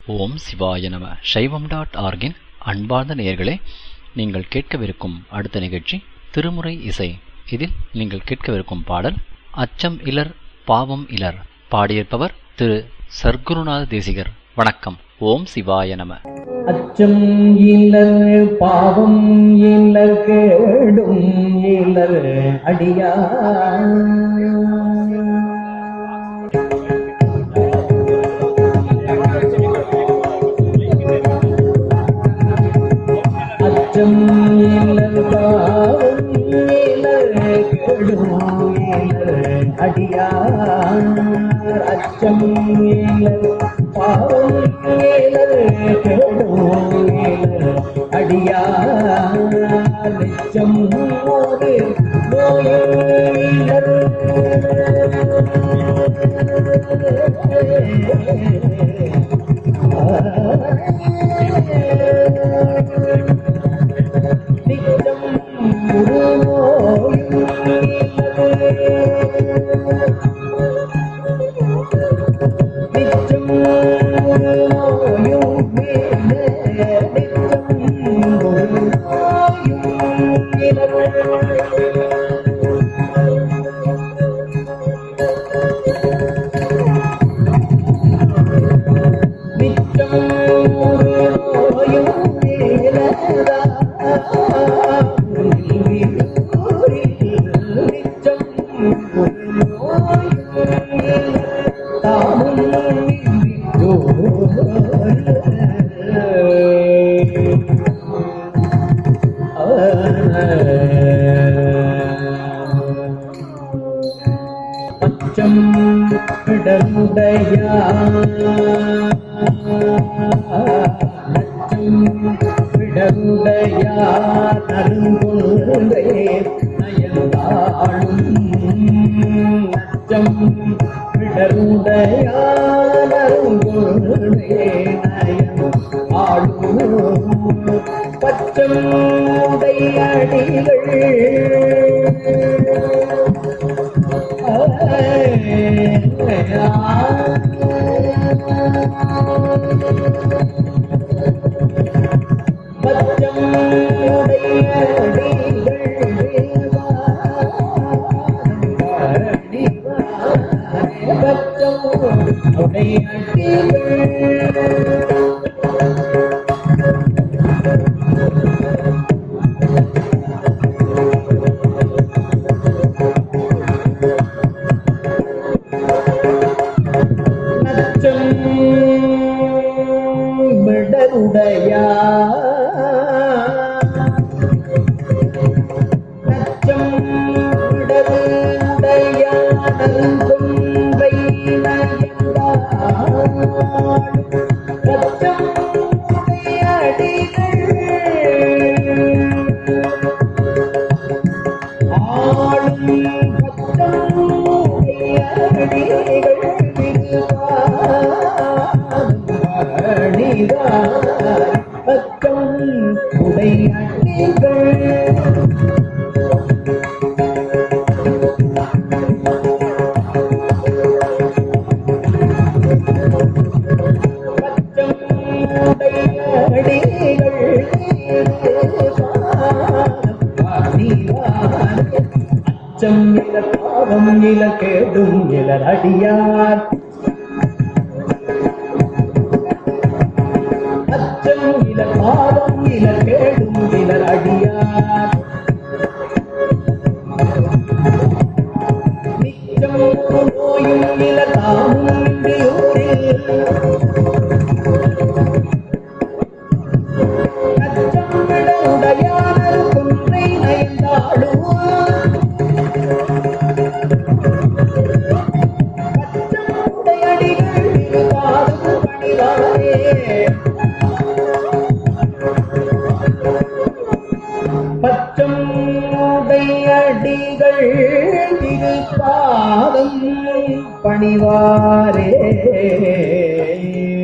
ஓம் சிவாய நம. சைவம்.org-இன் அன்பார்ந்த நேயர்களே, நீங்கள் கேட்கவிருக்கும் அடுத்த நிகழ்ச்சி திருமுறை இசை. இதில் நீங்கள் கேட்கவிருக்கும் பாடல் அச்சம் இலர் பாவம் இலர். பாடியிருப்பவர் திரு சர்க்குருநாத தேசிகர். வணக்கம். ஓம் சிவாய நம. அச்சம் இலர் பாவம் இலர் கேடும் இலர் அடியார். அச்சம் இலர் பாவம் இலர் கேடும் இலர் அடியார். அச்சம் இலர் பாவம் இலர் கேடும் இலர் அடியார். நிச்சம் ஒரு நோயிலர் நிச்சம் ஒரு நிச்சம் நோயும் நிச்சம் ஒரு பச்சம் விடருடையார் நறுங்குன்றே நயந்தாளும். நச்சம் விடருடையார் நறுங்குன்றே நயந்தாளும். பச்சம் உடையடிகள் பச்சம் பாவம் இலர் கேடும் இலர் அடியார். அச்சம் இலர் பாவம் இலர் கேடும் இலர் அடியார். நிச்சம் நோயும் இலர் தாமும் இன்றியூரில். அச்சம் விடருடையார் குன்றை நயந்தாளுவார். பச்சம் உடையடிகள் திருப்பாதம் பணிவாரே.